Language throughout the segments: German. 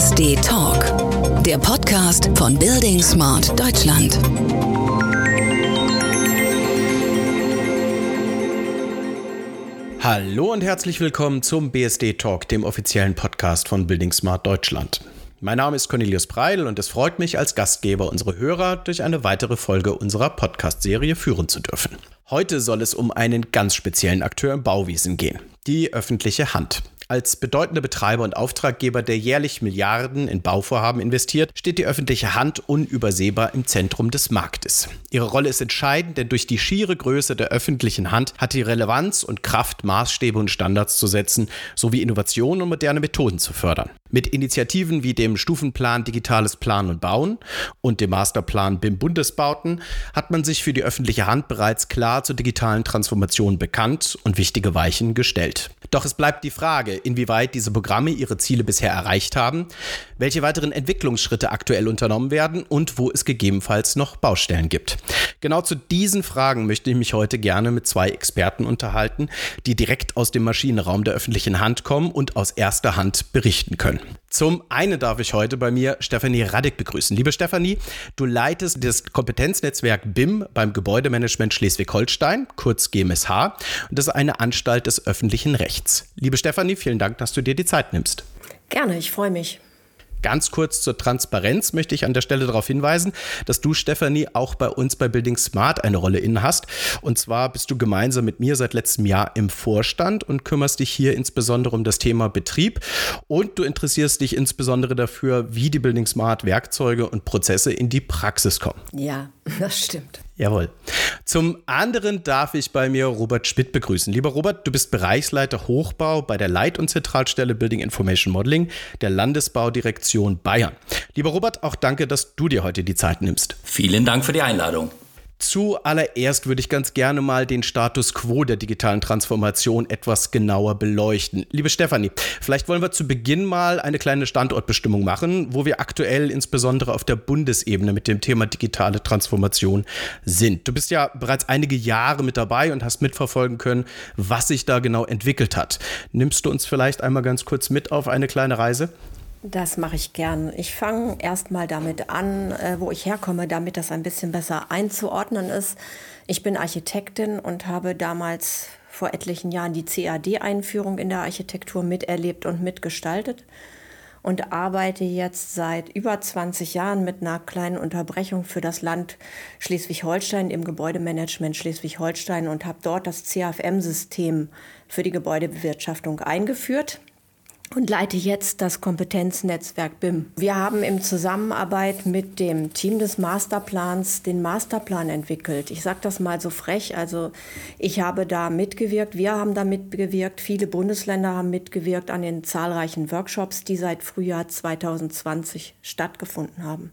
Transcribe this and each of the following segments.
BSD Talk, der Podcast von Building Smart Deutschland. Hallo und herzlich willkommen zum BSD Talk, dem offiziellen Podcast von Building Smart Deutschland. Mein Name ist Cornelius Breidl und es freut mich, als Gastgeber unsere Hörer durch eine weitere Folge unserer Podcast-Serie führen zu dürfen. Heute soll es um einen ganz speziellen Akteur im Bauwesen gehen, die öffentliche Hand. Als bedeutender Betreiber und Auftraggeber, der jährlich Milliarden in Bauvorhaben investiert, steht die öffentliche Hand unübersehbar im Zentrum des Marktes. Ihre Rolle ist entscheidend, denn durch die schiere Größe der öffentlichen Hand hat die Relevanz und Kraft, Maßstäbe und Standards zu setzen, sowie Innovationen und moderne Methoden zu fördern. Mit Initiativen wie dem Stufenplan Digitales Planen und Bauen und dem Masterplan BIM Bundesbauten hat man sich für die öffentliche Hand bereits klar zur digitalen Transformation bekannt und wichtige Weichen gestellt. Doch es bleibt die Frage, inwieweit diese Programme ihre Ziele bisher erreicht haben, welche weiteren Entwicklungsschritte aktuell unternommen werden und wo es gegebenenfalls noch Baustellen gibt. Genau zu diesen Fragen möchte ich mich heute gerne mit zwei Experten unterhalten, die direkt aus dem Maschinenraum der öffentlichen Hand kommen und aus erster Hand berichten können. Zum einen darf ich heute bei mir Stefanie Radek begrüßen. Liebe Stefanie, du leitest das Kompetenznetzwerk BIM beim Gebäudemanagement Schleswig-Holstein, kurz GMSH, und das ist eine Anstalt des öffentlichen Rechts. Liebe Stefanie, vielen Dank, dass du dir die Zeit nimmst. Gerne, ich freue mich. Ganz kurz zur Transparenz möchte ich an der Stelle darauf hinweisen, dass du, Stefanie, auch bei uns bei Building Smart eine Rolle inne hast. Und zwar bist du gemeinsam mit mir seit letztem Jahr im Vorstand und kümmerst dich hier insbesondere um das Thema Betrieb. Und du interessierst dich insbesondere dafür, wie die Building Smart Werkzeuge und Prozesse in die Praxis kommen. Ja, das stimmt. Jawohl. Zum anderen darf ich bei mir Robert Schmidt begrüßen. Lieber Robert, du bist Bereichsleiter Hochbau bei der Leit- und Zentralstelle Building Information Modeling der Landesbaudirektion Bayern. Lieber Robert, auch danke, dass du dir heute die Zeit nimmst. Vielen Dank für die Einladung. Zuallererst würde ich ganz gerne mal den Status quo der digitalen Transformation etwas genauer beleuchten. Liebe Stefanie, vielleicht wollen wir zu Beginn mal eine kleine Standortbestimmung machen, wo wir aktuell insbesondere auf der Bundesebene mit dem Thema digitale Transformation sind. Du bist ja bereits einige Jahre mit dabei und hast mitverfolgen können, was sich da genau entwickelt hat. Nimmst du uns vielleicht einmal ganz kurz mit auf eine kleine Reise? Das mache ich gern. Ich fange erst mal damit an, wo ich herkomme, damit das ein bisschen besser einzuordnen ist. Ich bin Architektin und habe damals vor etlichen Jahren die CAD-Einführung in der Architektur miterlebt und mitgestaltet und arbeite jetzt seit über 20 Jahren mit einer kleinen Unterbrechung für das Land Schleswig-Holstein im Gebäudemanagement Schleswig-Holstein und habe dort das CAFM-System für die Gebäudebewirtschaftung eingeführt und leite jetzt das Kompetenznetzwerk BIM. Wir haben in Zusammenarbeit mit dem Team des Masterplans den Masterplan entwickelt. Ich sage das mal so frech, also ich habe da mitgewirkt, wir haben da mitgewirkt, viele Bundesländer haben mitgewirkt an den zahlreichen Workshops, die seit Frühjahr 2020 stattgefunden haben.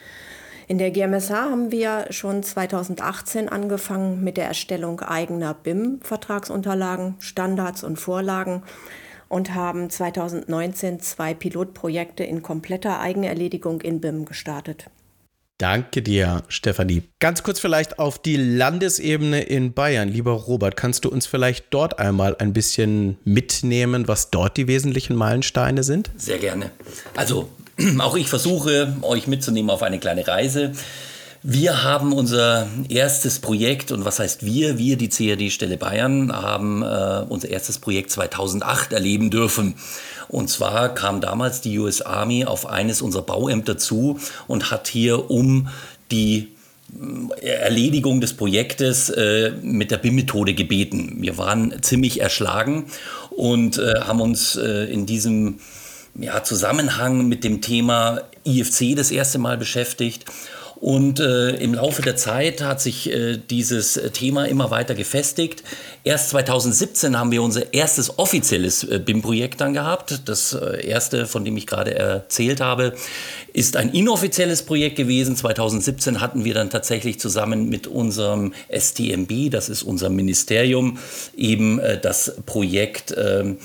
In der GMSH haben wir schon 2018 angefangen mit der Erstellung eigener BIM-Vertragsunterlagen, Standards und Vorlagen und haben 2019 2 Pilotprojekte in kompletter Eigenerledigung in BIM gestartet. Danke dir, Stefanie. Ganz kurz vielleicht auf die Landesebene in Bayern. Lieber Robert, kannst du uns vielleicht dort einmal ein bisschen mitnehmen, was dort die wesentlichen Meilensteine sind? Sehr gerne. Also, auch ich versuche, euch mitzunehmen auf eine kleine Reise. Wir haben unser erstes Projekt, und was heißt wir, die CAD-Stelle Bayern, haben unser erstes Projekt 2008 erleben dürfen. Und zwar kam damals die US Army auf eines unserer Bauämter zu und hat hier um die Erledigung des Projektes mit der BIM-Methode gebeten. Wir waren ziemlich erschlagen und haben uns in diesem Zusammenhang mit dem Thema IFC das erste Mal beschäftigt. Und im Laufe der Zeit hat sich dieses Thema immer weiter gefestigt. Erst 2017 haben wir unser erstes offizielles BIM-Projekt dann gehabt. Das erste, von dem ich gerade erzählt habe, ist ein inoffizielles Projekt gewesen. 2017 hatten wir dann tatsächlich zusammen mit unserem STMB, das ist unser Ministerium, eben das Projekt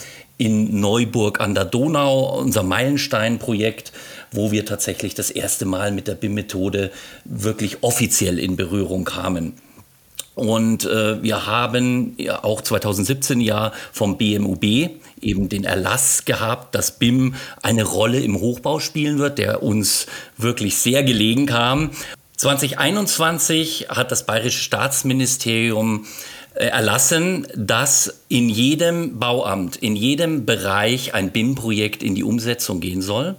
in Neuburg an der Donau, unser Meilenstein-Projekt, wo wir tatsächlich das erste Mal mit der BIM-Methode wirklich offiziell in Berührung kamen. Und wir haben ja auch 2017 ja vom BMUB eben den Erlass gehabt, dass BIM eine Rolle im Hochbau spielen wird, der uns wirklich sehr gelegen kam. 2021 hat das Bayerische Staatsministerium erlassen, dass in jedem Bauamt, in jedem Bereich ein BIM-Projekt in die Umsetzung gehen soll.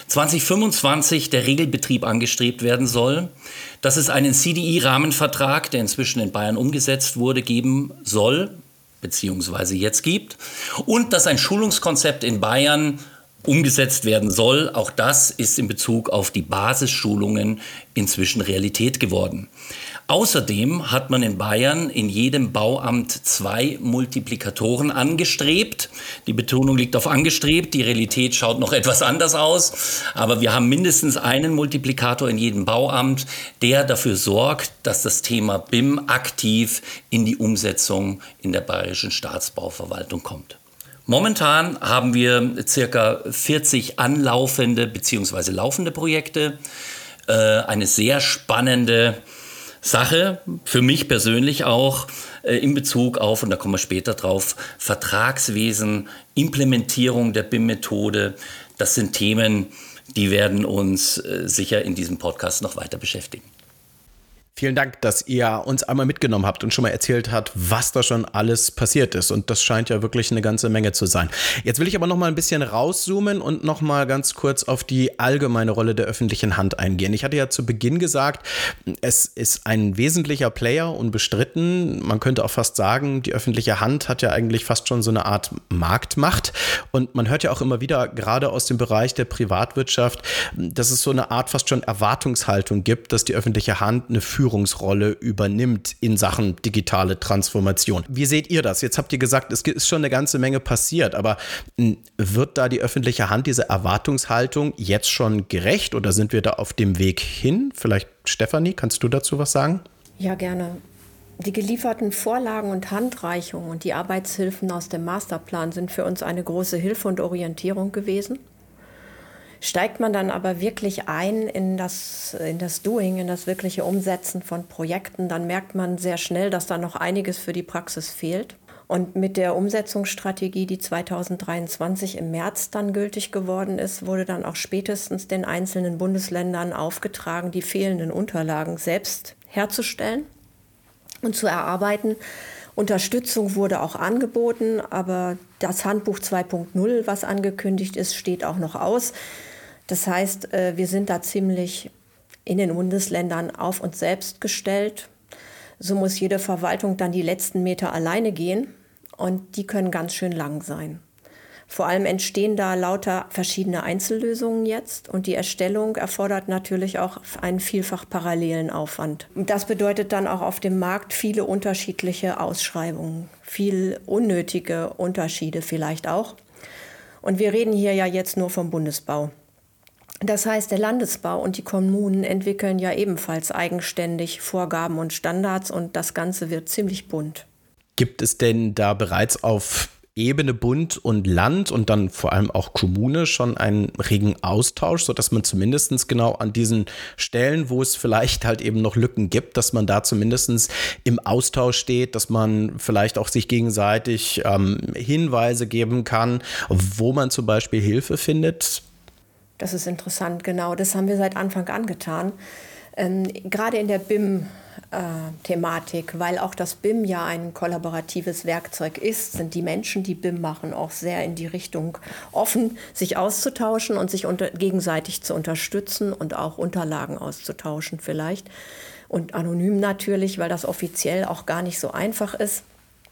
2025 der Regelbetrieb angestrebt werden soll, dass es einen CDI-Rahmenvertrag, der inzwischen in Bayern umgesetzt wurde, geben soll, beziehungsweise jetzt gibt, und dass ein Schulungskonzept in Bayern umgesetzt werden soll. Auch das ist in Bezug auf die Basisschulungen inzwischen Realität geworden. Außerdem hat man in Bayern in jedem Bauamt 2 Multiplikatoren angestrebt. Die Betonung liegt auf angestrebt, die Realität schaut noch etwas anders aus. Aber wir haben mindestens einen Multiplikator in jedem Bauamt, der dafür sorgt, dass das Thema BIM aktiv in die Umsetzung in der Bayerischen Staatsbauverwaltung kommt. Momentan haben wir ca. 40 anlaufende bzw. laufende Projekte. Eine sehr spannende Sache, für mich persönlich auch, in Bezug auf, und da kommen wir später drauf, Vertragswesen, Implementierung der BIM-Methode. Das sind Themen, die werden uns sicher in diesem Podcast noch weiter beschäftigen. Vielen Dank, dass ihr uns einmal mitgenommen habt und schon mal erzählt habt, was da schon alles passiert ist. Und das scheint ja wirklich eine ganze Menge zu sein. Jetzt will ich aber noch mal ein bisschen rauszoomen und noch mal ganz kurz auf die allgemeine Rolle der öffentlichen Hand eingehen. Ich hatte ja zu Beginn gesagt, es ist ein wesentlicher Player, unbestritten. Man könnte auch fast sagen, die öffentliche Hand hat ja eigentlich fast schon so eine Art Marktmacht. Und man hört ja auch immer wieder, gerade aus dem Bereich der Privatwirtschaft, dass es so eine Art fast schon Erwartungshaltung gibt, dass die öffentliche Hand eine Führungsrolle übernimmt in Sachen digitale Transformation. Wie seht ihr das? Jetzt habt ihr gesagt, es ist schon eine ganze Menge passiert, aber wird da die öffentliche Hand dieser Erwartungshaltung jetzt schon gerecht oder sind wir da auf dem Weg hin? Vielleicht, Stefanie, kannst du dazu was sagen? Ja, gerne. Die gelieferten Vorlagen und Handreichungen und die Arbeitshilfen aus dem Masterplan sind für uns eine große Hilfe und Orientierung gewesen. Steigt man dann aber wirklich ein in das Doing, in das wirkliche Umsetzen von Projekten, dann merkt man sehr schnell, dass da noch einiges für die Praxis fehlt. Und mit der Umsetzungsstrategie, die 2023 im März dann gültig geworden ist, wurde dann auch spätestens den einzelnen Bundesländern aufgetragen, die fehlenden Unterlagen selbst herzustellen und zu erarbeiten. Unterstützung wurde auch angeboten, aber das Handbuch 2.0, was angekündigt ist, steht auch noch aus. Das heißt, wir sind da ziemlich in den Bundesländern auf uns selbst gestellt. So muss jede Verwaltung dann die letzten Meter alleine gehen und die können ganz schön lang sein. Vor allem entstehen da lauter verschiedene Einzellösungen jetzt und die Erstellung erfordert natürlich auch einen vielfach parallelen Aufwand. Das bedeutet dann auch auf dem Markt viele unterschiedliche Ausschreibungen, viel unnötige Unterschiede vielleicht auch. Und wir reden hier ja jetzt nur vom Bundesbau. Das heißt, der Landesbau und die Kommunen entwickeln ja ebenfalls eigenständig Vorgaben und Standards und das Ganze wird ziemlich bunt. Gibt es denn da bereits auf Ebene Bund und Land und dann vor allem auch Kommune schon einen regen Austausch, sodass man zumindest genau an diesen Stellen, wo es vielleicht halt eben noch Lücken gibt, dass man da zumindest im Austausch steht, dass man vielleicht auch sich gegenseitig Hinweise geben kann, wo man zum Beispiel Hilfe findet? Das ist interessant, genau. Das haben wir seit Anfang an getan. Gerade in der BIM-Thematik, weil auch das BIM ja ein kollaboratives Werkzeug ist, sind die Menschen, die BIM machen, auch sehr in die Richtung offen, sich auszutauschen und sich gegenseitig zu unterstützen und auch Unterlagen auszutauschen vielleicht. Und anonym natürlich, weil das offiziell auch gar nicht so einfach ist.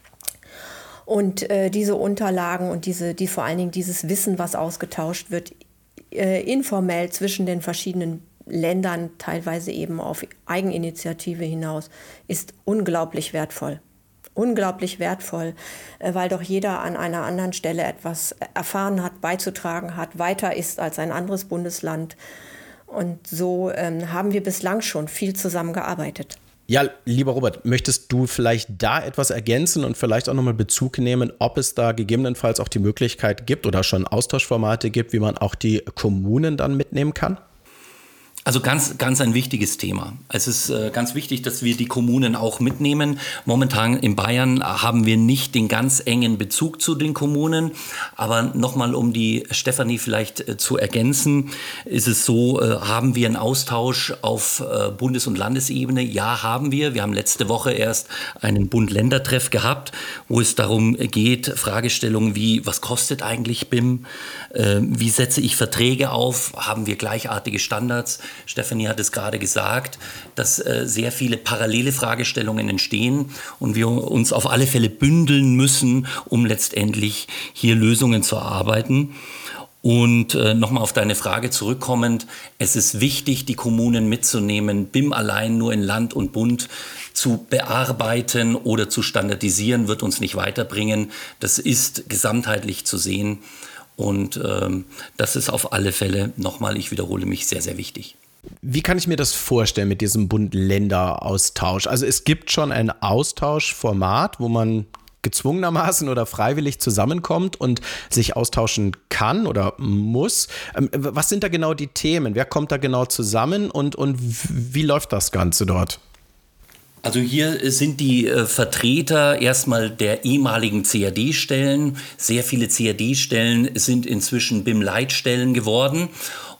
Und diese Unterlagen und vor allen Dingen dieses Wissen, was ausgetauscht wird, informell zwischen den verschiedenen Ländern, teilweise eben auf Eigeninitiative hinaus, ist unglaublich wertvoll. Unglaublich wertvoll, weil doch jeder an einer anderen Stelle etwas erfahren hat, beizutragen hat, weiter ist als ein anderes Bundesland. Und so haben wir bislang schon viel zusammengearbeitet. Ja, lieber Robert, möchtest du vielleicht da etwas ergänzen und vielleicht auch nochmal Bezug nehmen, ob es da gegebenenfalls auch die Möglichkeit gibt oder schon Austauschformate gibt, wie man auch die Kommunen dann mitnehmen kann? Also ganz ein wichtiges Thema. Es ist ganz wichtig, dass wir die Kommunen auch mitnehmen. Momentan in Bayern haben wir nicht den ganz engen Bezug zu den Kommunen. Aber nochmal, um die Stefanie vielleicht zu ergänzen, ist es so, haben wir einen Austausch auf Bundes- und Landesebene? Ja, haben wir. Wir haben letzte Woche erst einen Bund-Länder-Treff gehabt, wo es darum geht, Fragestellungen wie, was kostet eigentlich BIM? Wie setze ich Verträge auf? Haben wir gleichartige Standards? Stefanie hat es gerade gesagt, dass sehr viele parallele Fragestellungen entstehen und wir uns auf alle Fälle bündeln müssen, um letztendlich hier Lösungen zu erarbeiten. Und nochmal auf deine Frage zurückkommend, es ist wichtig, die Kommunen mitzunehmen. BIM allein nur in Land und Bund zu bearbeiten oder zu standardisieren, wird uns nicht weiterbringen. Das ist gesamtheitlich zu sehen. Und das ist auf alle Fälle, nochmal, ich wiederhole mich, sehr, sehr wichtig. Wie kann ich mir das vorstellen mit diesem Bund-Länder-Austausch? Also es gibt schon ein Austauschformat, wo man gezwungenermaßen oder freiwillig zusammenkommt und sich austauschen kann oder muss. Was sind da genau die Themen? Wer kommt da genau zusammen und wie läuft das Ganze dort? Also hier sind die Vertreter erstmal der ehemaligen CAD-Stellen. Sehr viele CAD-Stellen sind inzwischen BIM-Leitstellen geworden.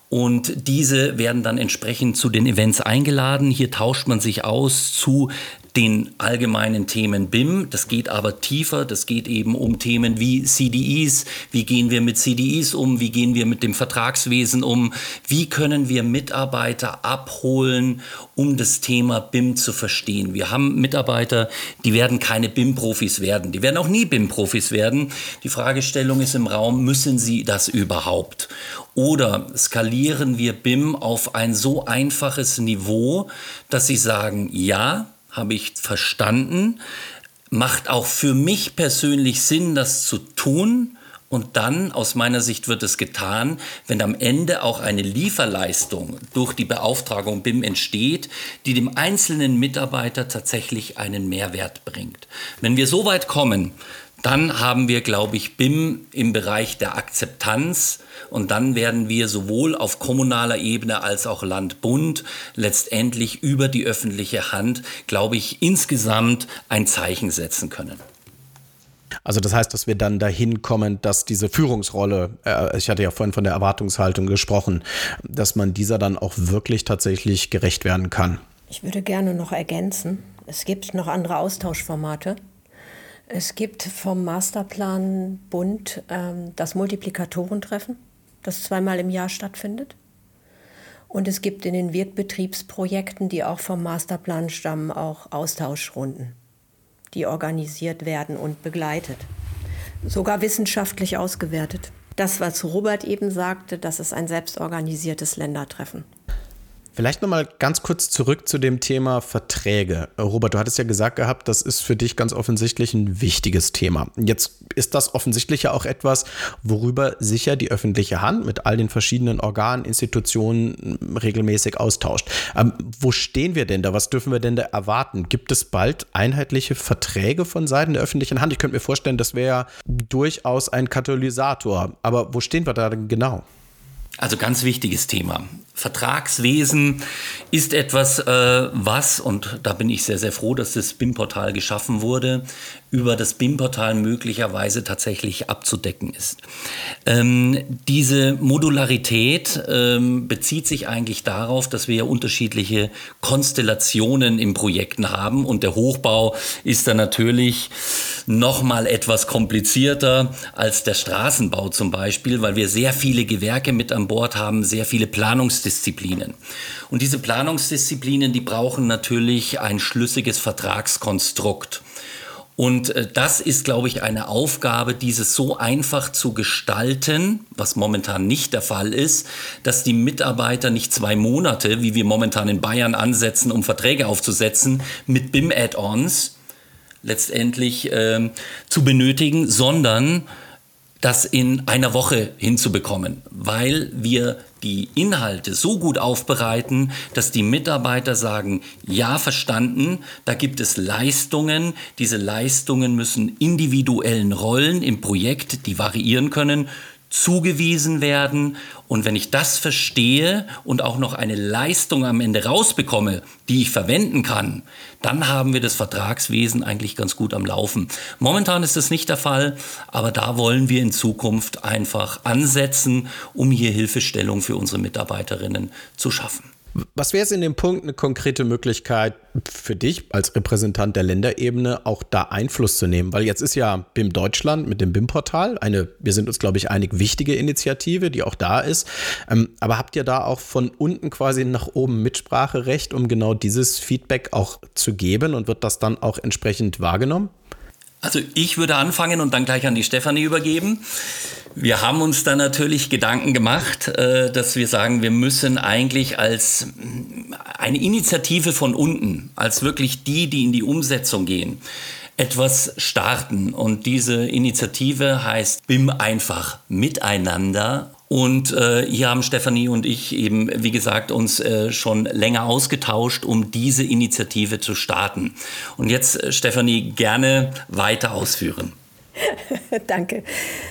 Und diese werden dann entsprechend zu den Events eingeladen. Hier tauscht man sich aus zu den allgemeinen Themen BIM. Das geht aber tiefer. Das geht eben um Themen wie CDEs. Wie gehen wir mit CDEs um? Wie gehen wir mit dem Vertragswesen um? Wie können wir Mitarbeiter abholen, um das Thema BIM zu verstehen? Wir haben Mitarbeiter, die werden keine BIM-Profis werden. Die werden auch nie BIM-Profis werden. Die Fragestellung ist im Raum, müssen sie das überhaupt? Oder skalieren wir BIM auf ein so einfaches Niveau, dass sie sagen, ja, habe ich verstanden, macht auch für mich persönlich Sinn, das zu tun. Und dann, aus meiner Sicht, wird es getan, wenn am Ende auch eine Lieferleistung durch die Beauftragung BIM entsteht, die dem einzelnen Mitarbeiter tatsächlich einen Mehrwert bringt. Wenn wir so weit kommen, dann haben wir, glaube ich, BIM im Bereich der Akzeptanz und dann werden wir sowohl auf kommunaler Ebene als auch Land-Bund letztendlich über die öffentliche Hand, glaube ich, insgesamt ein Zeichen setzen können. Also das heißt, dass wir dann dahin kommen, dass diese Führungsrolle, ich hatte ja vorhin von der Erwartungshaltung gesprochen, dass man dieser dann auch wirklich tatsächlich gerecht werden kann. Ich würde gerne noch ergänzen, es gibt noch andere Austauschformate. Es gibt vom Masterplan Bund das Multiplikatorentreffen, das 2-mal im Jahr stattfindet. Und es gibt in den Wirkbetriebsprojekten, die auch vom Masterplan stammen, auch Austauschrunden, die organisiert werden und begleitet. Sogar wissenschaftlich ausgewertet. Das, was Robert eben sagte, das ist ein selbstorganisiertes Ländertreffen. Vielleicht nochmal ganz kurz zurück zu dem Thema Verträge. Robert, du hattest ja gesagt gehabt, das ist für dich ganz offensichtlich ein wichtiges Thema. Jetzt ist das offensichtlich ja auch etwas, worüber sicher die öffentliche Hand mit all den verschiedenen Organen, Institutionen regelmäßig austauscht. Wo stehen wir denn da? Was dürfen wir denn da erwarten? Gibt es bald einheitliche Verträge von Seiten der öffentlichen Hand? Ich könnte mir vorstellen, das wäre durchaus ein Katalysator. Aber wo stehen wir da denn genau? Also ganz wichtiges Thema. Vertragswesen ist etwas, was, und da bin ich sehr, sehr froh, dass das BIM-Portal geschaffen wurde, über das BIM-Portal möglicherweise tatsächlich abzudecken ist. Diese Modularität bezieht sich eigentlich darauf, dass wir ja unterschiedliche Konstellationen in Projekten haben und der Hochbau ist dann natürlich nochmal etwas komplizierter als der Straßenbau zum Beispiel, weil wir sehr viele Gewerke mit an Bord haben, sehr viele Planungsdisziplinen. Und diese Planungsdisziplinen, die brauchen natürlich ein schlüssiges Vertragskonstrukt. Und das ist, glaube ich, eine Aufgabe, dieses so einfach zu gestalten, was momentan nicht der Fall ist, dass die Mitarbeiter nicht 2 Monate, wie wir momentan in Bayern ansetzen, um Verträge aufzusetzen, mit BIM-Add-ons letztendlich zu benötigen, sondern das in einer Woche hinzubekommen, weil wir die Inhalte so gut aufbereiten, dass die Mitarbeiter sagen, ja, verstanden, da gibt es Leistungen, diese Leistungen müssen individuellen Rollen im Projekt, die variieren können, zugewiesen werden. Und wenn ich das verstehe und auch noch eine Leistung am Ende rausbekomme, die ich verwenden kann, dann haben wir das Vertragswesen eigentlich ganz gut am Laufen. Momentan ist das nicht der Fall, aber da wollen wir in Zukunft einfach ansetzen, um hier Hilfestellung für unsere Mitarbeiterinnen zu schaffen. Was wäre es in dem Punkt eine konkrete Möglichkeit für dich als Repräsentant der Länderebene, auch da Einfluss zu nehmen? Weil jetzt ist ja BIM Deutschland mit dem BIM-Portal wir sind uns, glaube ich, einig, wichtige Initiative, die auch da ist. Aber habt ihr da auch von unten quasi nach oben Mitspracherecht, um genau dieses Feedback auch zu geben, und wird das dann auch entsprechend wahrgenommen? Also ich würde anfangen und dann gleich an die Stefanie übergeben. Wir haben uns da natürlich Gedanken gemacht, dass wir sagen, wir müssen eigentlich als eine Initiative von unten, als wirklich die in die Umsetzung gehen, etwas starten. Und diese Initiative heißt BIM einfach miteinander. Und hier haben Stefanie und ich eben, wie gesagt, uns schon länger ausgetauscht, um diese Initiative zu starten. Und jetzt, Stefanie, gerne weiter ausführen. Danke.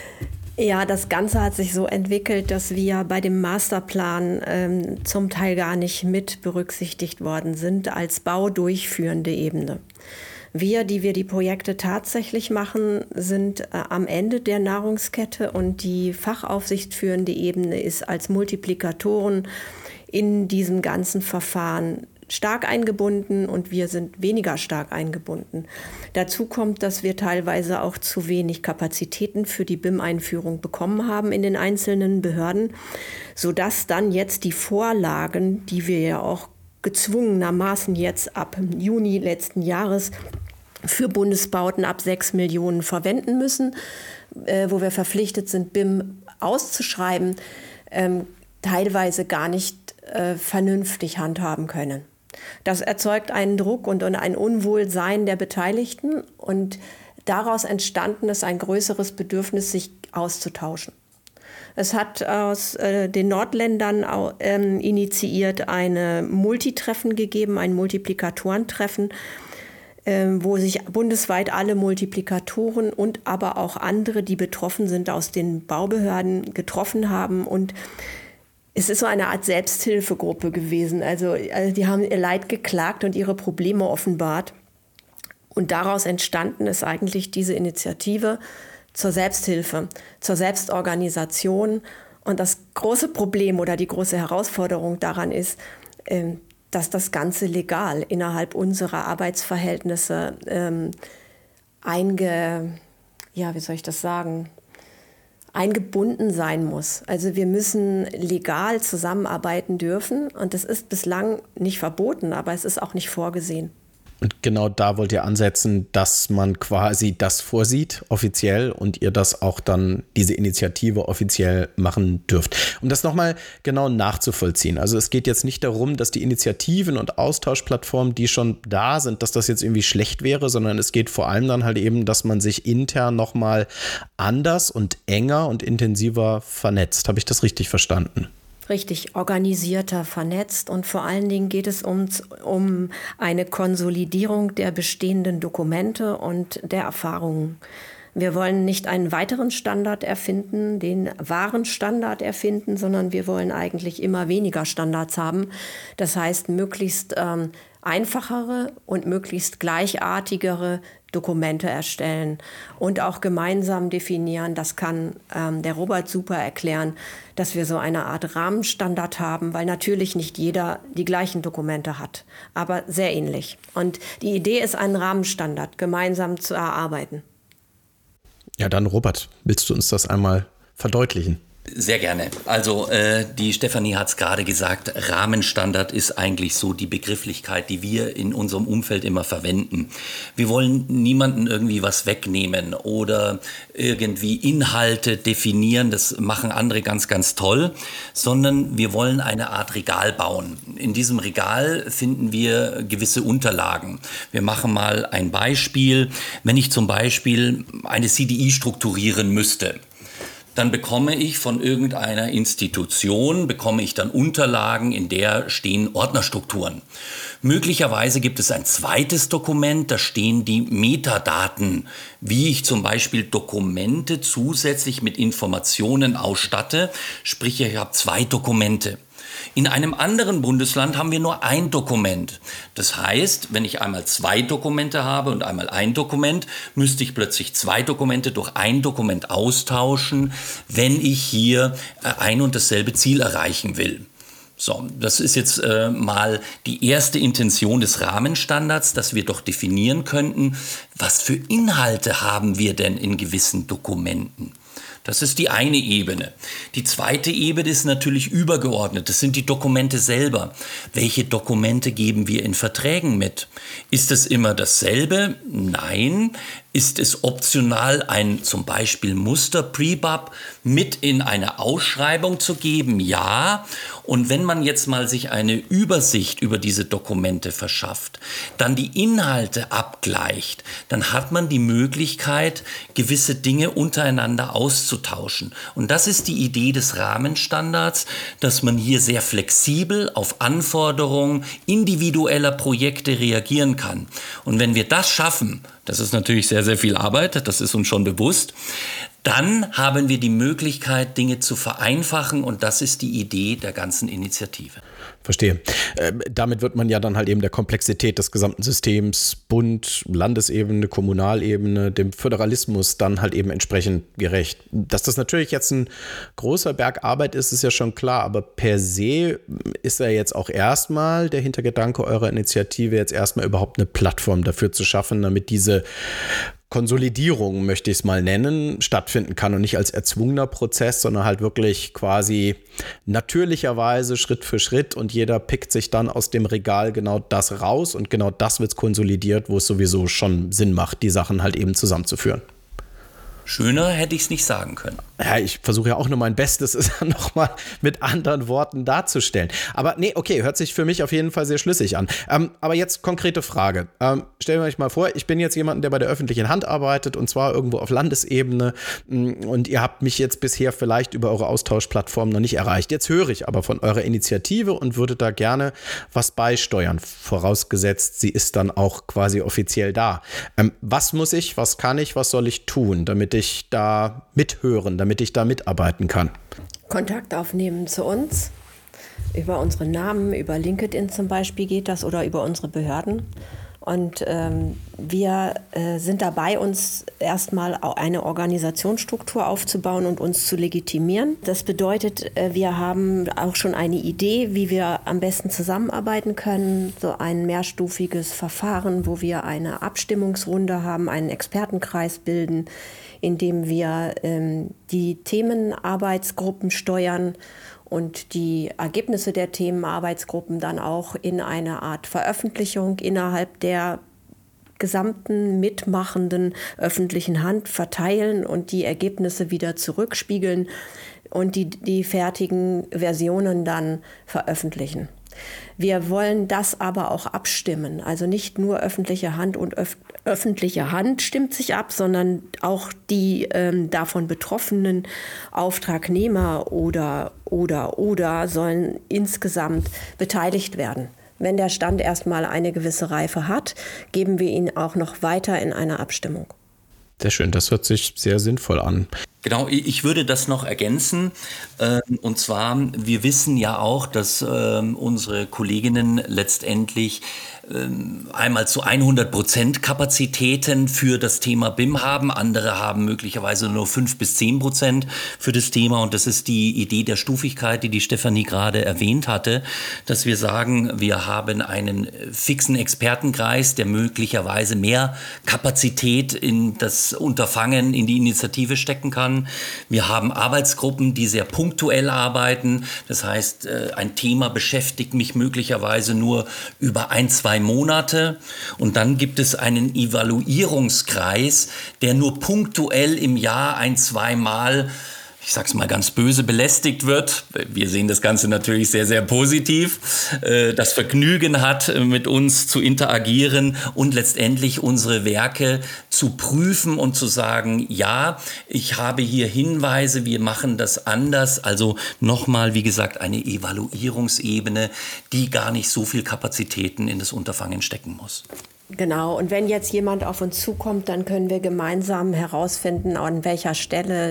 Ja, das Ganze hat sich so entwickelt, dass wir bei dem Masterplan zum Teil gar nicht mit berücksichtigt worden sind als baudurchführende Ebene. Wir die Projekte tatsächlich machen, sind am Ende der Nahrungskette, und die fachaufsichtführende Ebene ist als Multiplikatoren in diesem ganzen Verfahren stark eingebunden, und wir sind weniger stark eingebunden. Dazu kommt, dass wir teilweise auch zu wenig Kapazitäten für die BIM-Einführung bekommen haben in den einzelnen Behörden, sodass dann jetzt die Vorlagen, die wir ja auch gezwungenermaßen jetzt ab Juni letzten Jahres für Bundesbauten ab 6 Millionen verwenden müssen, wo wir verpflichtet sind, BIM auszuschreiben, teilweise gar nicht vernünftig handhaben können. Das erzeugt einen Druck und ein Unwohlsein der Beteiligten, und daraus entstanden ist ein größeres Bedürfnis, sich auszutauschen. Es hat aus den Nordländern initiiert eine Multitreffen gegeben, ein Multiplikatorentreffen, wo sich bundesweit alle Multiplikatoren und aber auch andere, die betroffen sind, aus den Baubehörden getroffen haben. Und es ist so eine Art Selbsthilfegruppe gewesen. Also die haben ihr Leid geklagt und ihre Probleme offenbart. Und daraus entstanden ist eigentlich diese Initiative zur Selbsthilfe, zur Selbstorganisation. Und das große Problem oder die große Herausforderung daran ist, dass das Ganze legal innerhalb unserer Arbeitsverhältnisse eingebunden sein muss. Also wir müssen legal zusammenarbeiten dürfen, und das ist bislang nicht verboten, aber es ist auch nicht vorgesehen. Und genau da wollt ihr ansetzen, dass man quasi das vorsieht, offiziell, und ihr das auch dann, diese Initiative offiziell machen dürft. Um das nochmal genau nachzuvollziehen. Also es geht jetzt nicht darum, dass die Initiativen und Austauschplattformen, die schon da sind, dass das jetzt irgendwie schlecht wäre, sondern es geht vor allem dann halt eben, dass man sich intern nochmal anders und enger und intensiver vernetzt. Habe ich das richtig verstanden? Richtig organisierter, vernetzt, und vor allen Dingen geht es um eine Konsolidierung der bestehenden Dokumente und der Erfahrungen. Wir wollen nicht einen weiteren Standard erfinden, den wahren Standard erfinden, sondern wir wollen eigentlich immer weniger Standards haben. Das heißt, möglichst einfachere und möglichst gleichartigere Dokumente erstellen und auch gemeinsam definieren. Das kann der Robert super erklären, dass wir so eine Art Rahmenstandard haben, weil natürlich nicht jeder die gleichen Dokumente hat, aber sehr ähnlich. Und die Idee ist, einen Rahmenstandard gemeinsam zu erarbeiten. Ja, dann Robert, willst du uns das einmal verdeutlichen? Sehr gerne. Also die Stefanie hat es gerade gesagt, Rahmenstandard ist eigentlich so die Begrifflichkeit, die wir in unserem Umfeld immer verwenden. Wir wollen niemanden irgendwie was wegnehmen oder irgendwie Inhalte definieren, das machen andere ganz, ganz toll, sondern wir wollen eine Art Regal bauen. In diesem Regal finden wir gewisse Unterlagen. Wir machen mal ein Beispiel. Wenn ich zum Beispiel eine CDI strukturieren müsste, dann bekomme ich von irgendeiner Institution, dann Unterlagen, in der stehen Ordnerstrukturen. Möglicherweise gibt es ein zweites Dokument, da stehen die Metadaten, wie ich zum Beispiel Dokumente zusätzlich mit Informationen ausstatte, sprich ich habe 2 Dokumente. In einem anderen Bundesland haben wir nur ein Dokument. Das heißt, wenn ich einmal 2 Dokumente habe und einmal ein Dokument, müsste ich plötzlich 2 Dokumente durch ein Dokument austauschen, wenn ich hier ein und dasselbe Ziel erreichen will. So, das ist jetzt mal die erste Intention des Rahmenstandards, dass wir doch definieren könnten, was für Inhalte haben wir denn in gewissen Dokumenten. Das ist die eine Ebene. Die zweite Ebene ist natürlich übergeordnet. Das sind die Dokumente selber. Welche Dokumente geben wir in Verträgen mit? Ist es immer dasselbe? Nein. Ist es optional, ein zum Beispiel Muster-Prebab mit in eine Ausschreibung zu geben? Ja. Und wenn man jetzt mal sich eine Übersicht über diese Dokumente verschafft, dann die Inhalte abgleicht, dann hat man die Möglichkeit, gewisse Dinge untereinander auszutauschen. Und das ist die Idee des Rahmenstandards, dass man hier sehr flexibel auf Anforderungen individueller Projekte reagieren kann. Und wenn wir das schaffen, das ist natürlich sehr, sehr viel Arbeit, das ist uns schon bewusst, dann haben wir die Möglichkeit, Dinge zu vereinfachen und das ist die Idee der ganzen Initiative. Verstehe. Damit wird man ja dann halt eben der Komplexität des gesamten Systems, Bund, Landesebene, Kommunalebene, dem Föderalismus dann halt eben entsprechend gerecht. Dass das natürlich jetzt ein großer Berg Arbeit ist, ist ja schon klar, aber per se ist ja jetzt auch erstmal der Hintergedanke eurer Initiative, jetzt erstmal überhaupt eine Plattform dafür zu schaffen, damit diese Konsolidierung, möchte ich es mal nennen, stattfinden kann und nicht als erzwungener Prozess, sondern halt wirklich quasi natürlicherweise Schritt für Schritt und jeder pickt sich dann aus dem Regal genau das raus und genau das wird konsolidiert, wo es sowieso schon Sinn macht, die Sachen halt eben zusammenzuführen. Schöner hätte ich es nicht sagen können. Ja, ich versuche ja auch nur mein Bestes, es dann nochmal mit anderen Worten darzustellen. Aber nee, okay, hört sich für mich auf jeden Fall sehr schlüssig an. Aber jetzt konkrete Frage. Stellen wir euch mal vor, ich bin jetzt jemand, der bei der öffentlichen Hand arbeitet und zwar irgendwo auf Landesebene und ihr habt mich jetzt bisher vielleicht über eure Austauschplattform noch nicht erreicht. Jetzt höre ich aber von eurer Initiative und würde da gerne was beisteuern, vorausgesetzt, sie ist dann auch quasi offiziell da. Was muss ich, was kann ich, was soll ich tun, damit ich da mithören, damit ich da mitarbeiten kann? Kontakt aufnehmen zu uns. Über unsere Namen, über LinkedIn zum Beispiel geht das oder über unsere Behörden. Und wir sind dabei, uns erstmal eine Organisationsstruktur aufzubauen und uns zu legitimieren. Das bedeutet, wir haben auch schon eine Idee, wie wir am besten zusammenarbeiten können. So ein mehrstufiges Verfahren, wo wir eine Abstimmungsrunde haben, einen Expertenkreis bilden, in dem wir die Themenarbeitsgruppen steuern und die Ergebnisse der Themenarbeitsgruppen dann auch in eine Art Veröffentlichung innerhalb der gesamten mitmachenden öffentlichen Hand verteilen und die Ergebnisse wieder zurückspiegeln und die fertigen Versionen dann veröffentlichen. Wir wollen das aber auch abstimmen. Also nicht nur öffentliche Hand und öffentliche Hand stimmt sich ab, sondern auch die davon betroffenen Auftragnehmer oder sollen insgesamt beteiligt werden. Wenn der Stand erstmal eine gewisse Reife hat, geben wir ihn auch noch weiter in eine Abstimmung. Sehr schön, das hört sich sehr sinnvoll an. Genau, ich würde das noch ergänzen. Und zwar, wir wissen ja auch, dass unsere Kolleginnen letztendlich einmal zu 100% Kapazitäten für das Thema BIM haben. Andere haben möglicherweise nur 5-10% für das Thema. Und das ist die Idee der Stufigkeit, die Stefanie gerade erwähnt hatte, dass wir sagen, wir haben einen fixen Expertenkreis, der möglicherweise mehr Kapazität in das Unterfangen, in die Initiative stecken kann. Wir haben Arbeitsgruppen, die sehr punktuell arbeiten. Das heißt, ein Thema beschäftigt mich möglicherweise nur über 1-2 Monate und dann gibt es einen Evaluierungskreis, der nur punktuell im Jahr 1-2 Mal, ich ich sag's mal ganz böse, belästigt wird. Wir sehen das Ganze natürlich sehr, sehr positiv. Das Vergnügen hat, mit uns zu interagieren und letztendlich unsere Werke zu prüfen und zu sagen, ja, ich habe hier Hinweise, wir machen das anders. Also nochmal, wie gesagt, eine Evaluierungsebene, die gar nicht so viel Kapazitäten in das Unterfangen stecken muss. Genau, und wenn jetzt jemand auf uns zukommt, dann können wir gemeinsam herausfinden, an welcher Stelle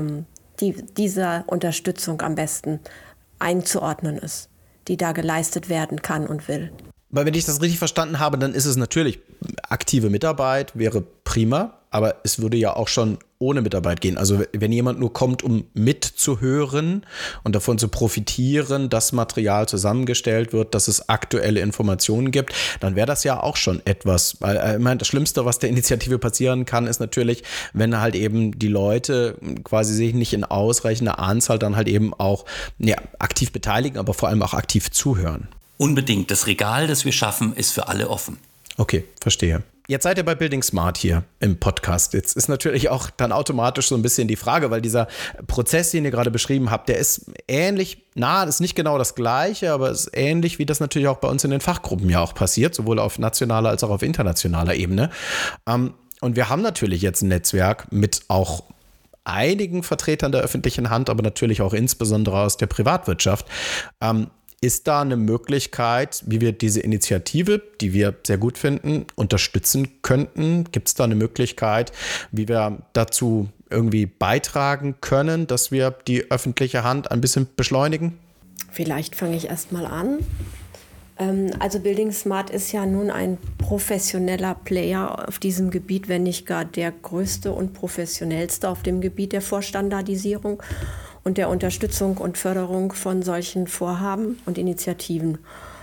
diese Unterstützung am besten einzuordnen ist, die da geleistet werden kann und will. Weil wenn ich das richtig verstanden habe, dann ist es natürlich, aktive Mitarbeit wäre prima, aber es würde ja auch schon ohne Mitarbeit gehen. Also wenn jemand nur kommt, um mitzuhören und davon zu profitieren, dass Material zusammengestellt wird, dass es aktuelle Informationen gibt, dann wäre das ja auch schon etwas. Weil ich meine, das Schlimmste, was der Initiative passieren kann, ist natürlich, wenn halt eben die Leute quasi sich nicht in ausreichender Anzahl dann halt eben auch aktiv beteiligen, aber vor allem auch aktiv zuhören. Unbedingt. Das Regal, das wir schaffen, ist für alle offen. Okay, verstehe. Jetzt seid ihr bei Building Smart hier im Podcast. Jetzt ist natürlich auch dann automatisch so ein bisschen die Frage, weil dieser Prozess, den ihr gerade beschrieben habt, der ist ähnlich, ist nicht genau das Gleiche, aber ist ähnlich, wie das natürlich auch bei uns in den Fachgruppen ja auch passiert, sowohl auf nationaler als auch auf internationaler Ebene. Und wir haben natürlich jetzt ein Netzwerk mit auch einigen Vertretern der öffentlichen Hand, aber natürlich auch insbesondere aus der Privatwirtschaft. Ist da eine Möglichkeit, wie wir diese Initiative, die wir sehr gut finden, unterstützen könnten? Gibt es da eine Möglichkeit, wie wir dazu irgendwie beitragen können, dass wir die öffentliche Hand ein bisschen beschleunigen? Vielleicht fange ich erst mal an. Also Building Smart ist ja nun ein professioneller Player auf diesem Gebiet, wenn nicht gar der größte und professionellste auf dem Gebiet der Vorstandardisierung und der Unterstützung und Förderung von solchen Vorhaben und Initiativen.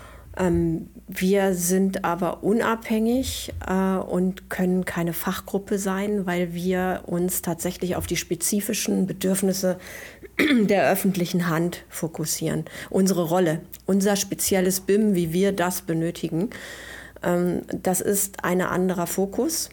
Wir sind aber unabhängig und können keine Fachgruppe sein, weil wir uns tatsächlich auf die spezifischen Bedürfnisse der öffentlichen Hand fokussieren. Unsere Rolle, unser spezielles BIM, wie wir das benötigen, das ist ein anderer Fokus.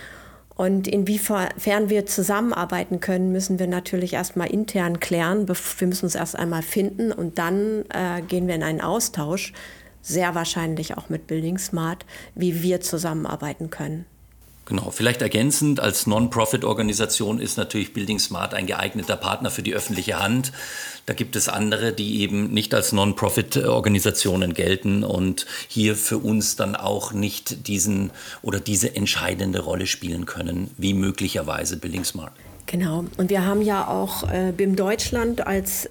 Und inwiefern wir zusammenarbeiten können, müssen wir natürlich erstmal intern klären. Wir müssen uns erst einmal finden und dann gehen wir in einen Austausch, sehr wahrscheinlich auch mit Building Smart, wie wir zusammenarbeiten können. Genau, vielleicht ergänzend, als Non-Profit-Organisation ist natürlich Building Smart ein geeigneter Partner für die öffentliche Hand. Da gibt es andere, die eben nicht als Non-Profit-Organisationen gelten und hier für uns dann auch nicht diese entscheidende Rolle spielen können, wie möglicherweise Building Smart. Genau, und wir haben ja auch BIM Deutschland als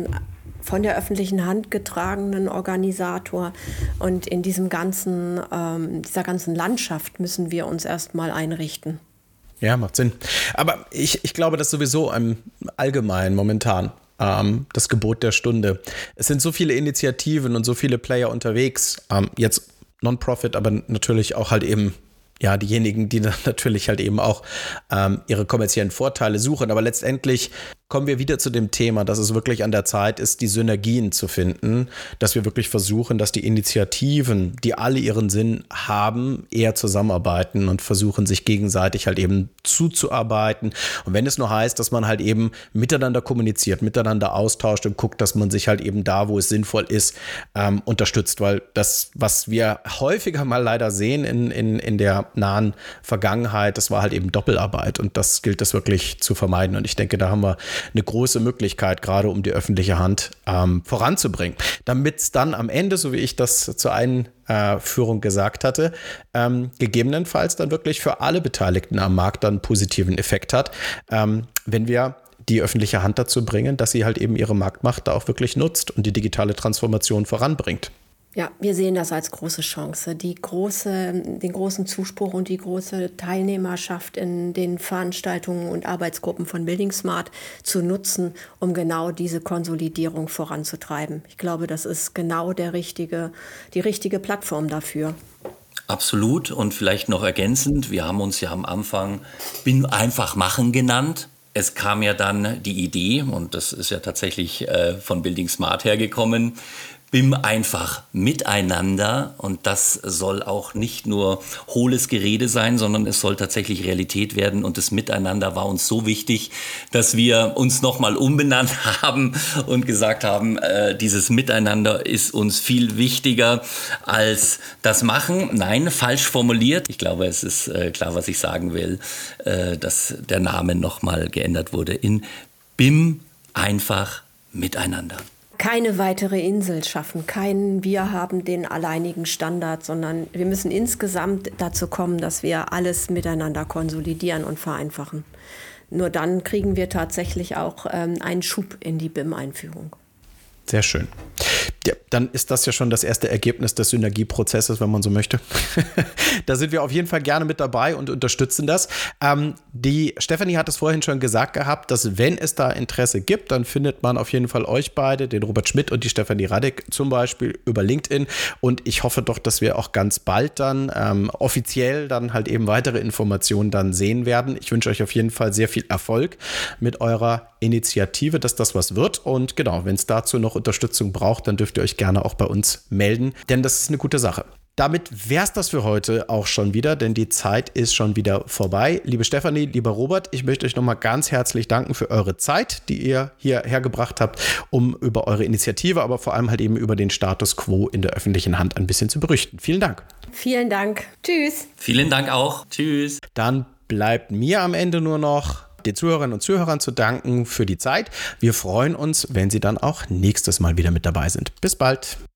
von der öffentlichen Hand getragenen Organisator. Und in dieser ganzen Landschaft müssen wir uns erstmal einrichten. Ja, macht Sinn. Aber ich glaube, dass sowieso allgemein momentan das Gebot der Stunde. Es sind so viele Initiativen und so viele Player unterwegs. Jetzt Non-Profit, aber natürlich auch halt eben diejenigen, die dann natürlich halt eben auch ihre kommerziellen Vorteile suchen. Aber letztendlich kommen wir wieder zu dem Thema, dass es wirklich an der Zeit ist, die Synergien zu finden, dass wir wirklich versuchen, dass die Initiativen, die alle ihren Sinn haben, eher zusammenarbeiten und versuchen, sich gegenseitig halt eben zuzuarbeiten. Und wenn es nur heißt, dass man halt eben miteinander kommuniziert, miteinander austauscht und guckt, dass man sich halt eben da, wo es sinnvoll ist, unterstützt. Weil das, was wir häufiger mal leider sehen in der nahen Vergangenheit, das war halt eben Doppelarbeit. Und das gilt es wirklich zu vermeiden. Und ich denke, da haben wir eine große Möglichkeit, gerade um die öffentliche Hand voranzubringen. Damit es dann am Ende, so wie ich das zur Einführung gesagt hatte, gegebenenfalls dann wirklich für alle Beteiligten am Markt dann einen positiven Effekt hat, wenn wir die öffentliche Hand dazu bringen, dass sie halt eben ihre Marktmacht da auch wirklich nutzt und die digitale Transformation voranbringt. Ja, wir sehen das als große Chance, den großen Zuspruch und die große Teilnehmerschaft in den Veranstaltungen und Arbeitsgruppen von Building Smart zu nutzen, um genau diese Konsolidierung voranzutreiben. Ich glaube, das ist genau die richtige Plattform dafür. Absolut. Und vielleicht noch ergänzend, wir haben uns ja am Anfang BIM einfach machen genannt. Es kam ja dann die Idee, und das ist ja tatsächlich von Building Smart hergekommen, BIM einfach miteinander, und das soll auch nicht nur hohles Gerede sein, sondern es soll tatsächlich Realität werden, und das Miteinander war uns so wichtig, dass wir uns nochmal umbenannt haben und gesagt haben, dieses Miteinander ist uns viel wichtiger als das Machen. Nein, falsch formuliert. Ich glaube, es ist klar, was ich sagen will, dass der Name nochmal geändert wurde in BIM einfach miteinander. Keine weitere Insel schaffen, wir haben den alleinigen Standard, sondern wir müssen insgesamt dazu kommen, dass wir alles miteinander konsolidieren und vereinfachen. Nur dann kriegen wir tatsächlich auch einen Schub in die BIM-Einführung. Sehr schön. Ja, dann ist das ja schon das erste Ergebnis des Synergieprozesses, wenn man so möchte. Da sind wir auf jeden Fall gerne mit dabei und unterstützen das. Die Stefanie hat es vorhin schon gesagt gehabt, dass wenn es da Interesse gibt, dann findet man auf jeden Fall euch beide, den Robert Schmidt und die Stefanie Radek zum Beispiel über LinkedIn. Und ich hoffe doch, dass wir auch ganz bald dann offiziell dann halt eben weitere Informationen dann sehen werden. Ich wünsche euch auf jeden Fall sehr viel Erfolg mit eurer Initiative, dass das was wird. Und genau, wenn es dazu noch Unterstützung braucht, dann dürft ihr euch gerne auch bei uns melden, denn das ist eine gute Sache. Damit wäre es das für heute auch schon wieder, denn die Zeit ist schon wieder vorbei. Liebe Stefanie, lieber Robert, ich möchte euch nochmal ganz herzlich danken für eure Zeit, die ihr hierher gebracht habt, um über eure Initiative, aber vor allem halt eben über den Status quo in der öffentlichen Hand ein bisschen zu berichten. Vielen Dank. Vielen Dank. Tschüss. Vielen Dank auch. Tschüss. Dann bleibt mir am Ende nur noch den Zuhörerinnen und Zuhörern zu danken für die Zeit. Wir freuen uns, wenn Sie dann auch nächstes Mal wieder mit dabei sind. Bis bald.